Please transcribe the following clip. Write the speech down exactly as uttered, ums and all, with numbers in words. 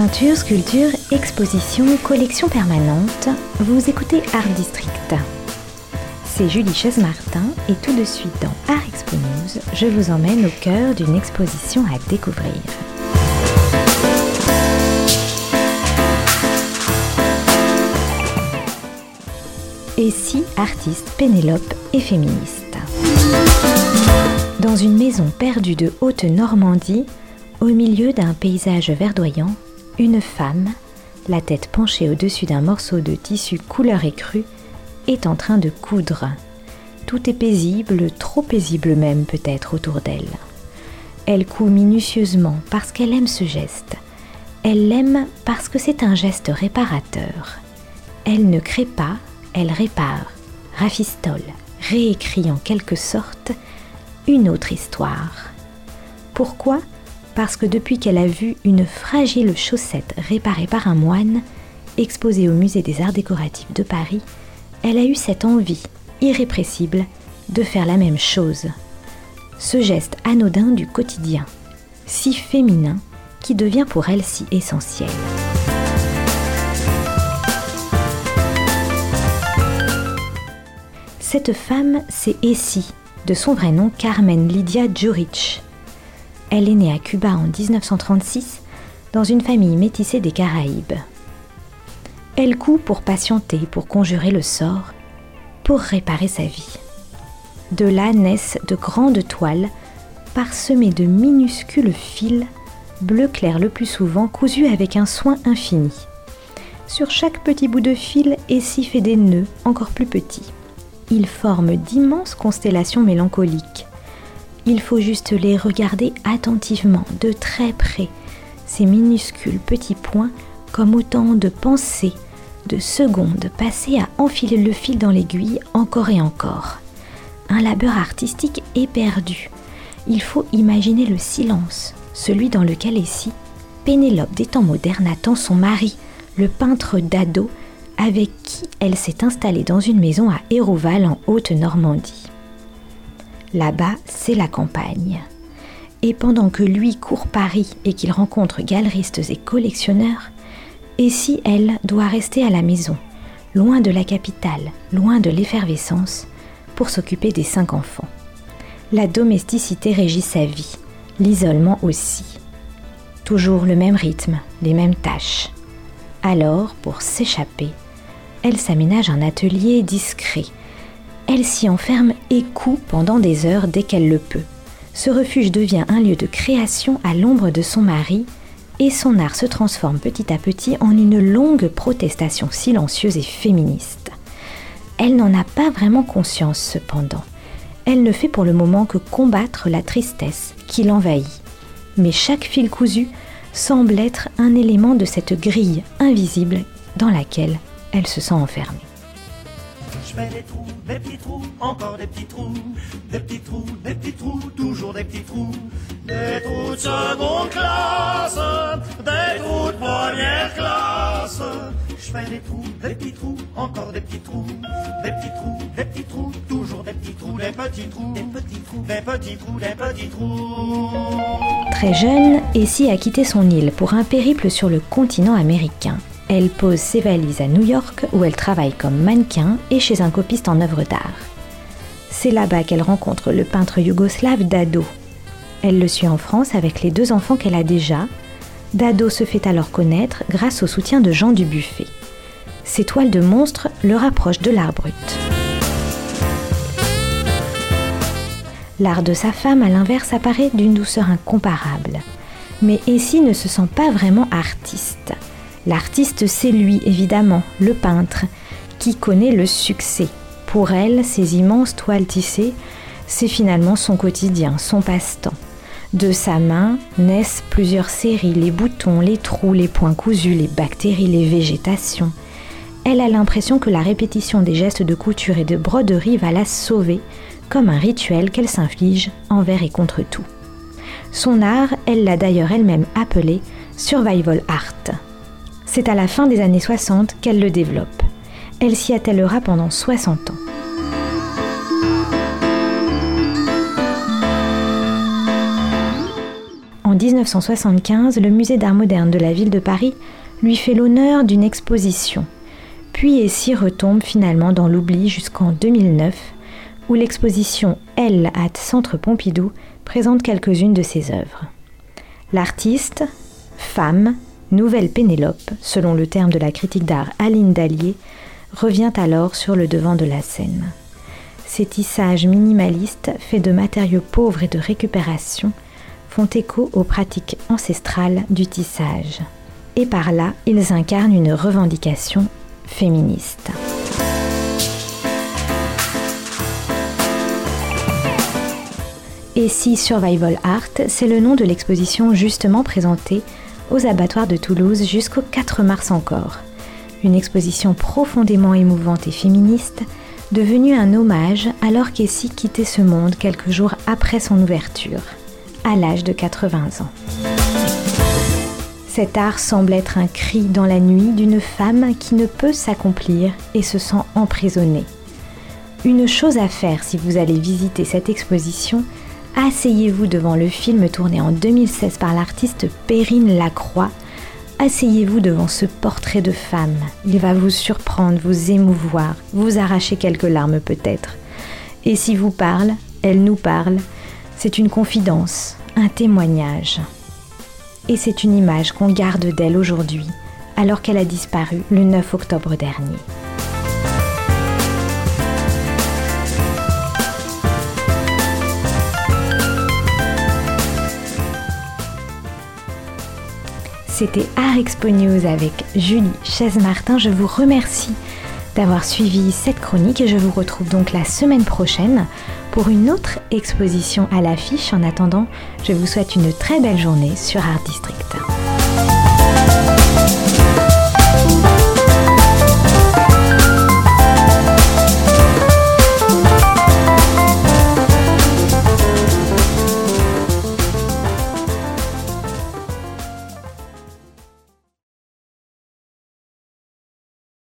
Peinture, sculpture, exposition, collection permanente, vous écoutez Art District. C'est Julie Chaise-Martin et tout de suite dans Art Expo News, je vous emmène au cœur d'une exposition à découvrir. Et si artiste, Pénélope et féministe. Dans une maison perdue de Haute-Normandie, au milieu d'un paysage verdoyant, une femme, la tête penchée au-dessus d'un morceau de tissu couleur écrue, est en train de coudre. Tout est paisible, trop paisible même peut-être autour d'elle. Elle coud minutieusement parce qu'elle aime ce geste. Elle l'aime parce que c'est un geste réparateur. Elle ne crée pas, elle répare, rafistole, réécrit en quelque sorte une autre histoire. Pourquoi ? Parce que depuis qu'elle a vu une fragile chaussette réparée par un moine, exposée au musée des arts décoratifs de Paris, elle a eu cette envie irrépressible de faire la même chose. Ce geste anodin du quotidien, si féminin, qui devient pour elle si essentiel. Cette femme, c'est Essie, de son vrai nom Carmen Lydia Jurich. Elle est née à Cuba en dix-neuf cent trente-six, dans une famille métissée des Caraïbes. Elle coud pour patienter, pour conjurer le sort, pour réparer sa vie. De là naissent de grandes toiles, parsemées de minuscules fils, bleu clair le plus souvent, cousus avec un soin infini. Sur chaque petit bout de fil, Essie fait des nœuds encore plus petits. Ils forment d'immenses constellations mélancoliques. Il faut juste les regarder attentivement, de très près, ces minuscules petits points comme autant de pensées, de secondes passées à enfiler le fil dans l'aiguille encore et encore. Un labeur artistique éperdu. Il faut imaginer le silence, celui dans lequel Essie, Pénélope des temps modernes, attend son mari, le peintre Dado, avec qui elle s'est installée dans une maison à Hérouval en Haute-Normandie. Là-bas, c'est la campagne. Et pendant que lui court Paris et qu'il rencontre galeristes et collectionneurs, Essie, elle, doit rester à la maison, loin de la capitale, loin de l'effervescence, pour s'occuper des cinq enfants. La domesticité régit sa vie, l'isolement aussi. Toujours le même rythme, les mêmes tâches. Alors, pour s'échapper, elle s'aménage un atelier discret. Elle s'y enferme et coud pendant des heures dès qu'elle le peut. Ce refuge devient un lieu de création à l'ombre de son mari et son art se transforme petit à petit en une longue protestation silencieuse et féministe. Elle n'en a pas vraiment conscience cependant. Elle ne fait pour le moment que combattre la tristesse qui l'envahit. Mais chaque fil cousu semble être un élément de cette grille invisible dans laquelle elle se sent enfermée. Je fais des trous, des petits trous, encore des petits trous, des petits trous, des petits trous, toujours des petits trous, des trous de seconde classe, des trous de première classe. Je fais des trous, des petits trous, encore des petits trous, des petits trous, des petits trous, toujours des petits trous, des petits trous, des petits trous, des petits trous, des petits trous. Très jeune, Essie a quitté son île pour un périple sur le continent américain. Elle pose ses valises à New York où elle travaille comme mannequin et chez un copiste en œuvres d'art. C'est là-bas qu'elle rencontre le peintre yougoslave Dado. Elle le suit en France avec les deux enfants qu'elle a déjà. Dado se fait alors connaître grâce au soutien de Jean Dubuffet. Ses toiles de monstres le rapprochent de l'art brut. L'art de sa femme, à l'inverse, apparaît d'une douceur incomparable. Mais Essie ne se sent pas vraiment artiste. L'artiste, c'est lui, évidemment, le peintre, qui connaît le succès. Pour elle, ces immenses toiles tissées, c'est finalement son quotidien, son passe-temps. De sa main naissent plusieurs séries, les boutons, les trous, les points cousus, les bactéries, les végétations. Elle a l'impression que la répétition des gestes de couture et de broderie va la sauver, comme un rituel qu'elle s'inflige envers et contre tout. Son art, elle l'a d'ailleurs elle-même appelé « survival art ». C'est à la fin des années soixante qu'elle le développe. Elle s'y attellera pendant soixante ans. En dix-neuf dix-neuf cent soixante-quinze, le musée d'art moderne de la ville de Paris lui fait l'honneur d'une exposition. Puis Essy retombe finalement dans l'oubli jusqu'en deux mille neuf, où l'exposition Elle at Centre Pompidou présente quelques-unes de ses œuvres. L'artiste, femme, nouvelle Pénélope, selon le terme de la critique d'art Aline Dallier, revient alors sur le devant de la scène. Ces tissages minimalistes, faits de matériaux pauvres et de récupération, font écho aux pratiques ancestrales du tissage. Et par là, ils incarnent une revendication féministe. Essy Survival Art, c'est le nom de l'exposition justement présentée aux abattoirs de Toulouse jusqu'au quatre mars encore. Une exposition profondément émouvante et féministe, devenue un hommage alors qu'Essy quittait ce monde quelques jours après son ouverture, à l'âge de quatre-vingts ans. Cet art semble être un cri dans la nuit d'une femme qui ne peut s'accomplir et se sent emprisonnée. Une chose à faire si vous allez visiter cette exposition, asseyez-vous devant le film tourné en deux mille seize par l'artiste Perrine Lacroix. Asseyez-vous devant ce portrait de femme. Il va vous surprendre, vous émouvoir, vous arracher quelques larmes peut-être. Et si vous parle, elle nous parle. C'est une confidence, un témoignage. Et c'est une image qu'on garde d'elle aujourd'hui, alors qu'elle a disparu le neuf octobre dernier. C'était Art Expo News avec Julie Chaise-Martin. Je vous remercie d'avoir suivi cette chronique et je vous retrouve donc la semaine prochaine pour une autre exposition à l'affiche. En attendant, je vous souhaite une très belle journée sur Art District.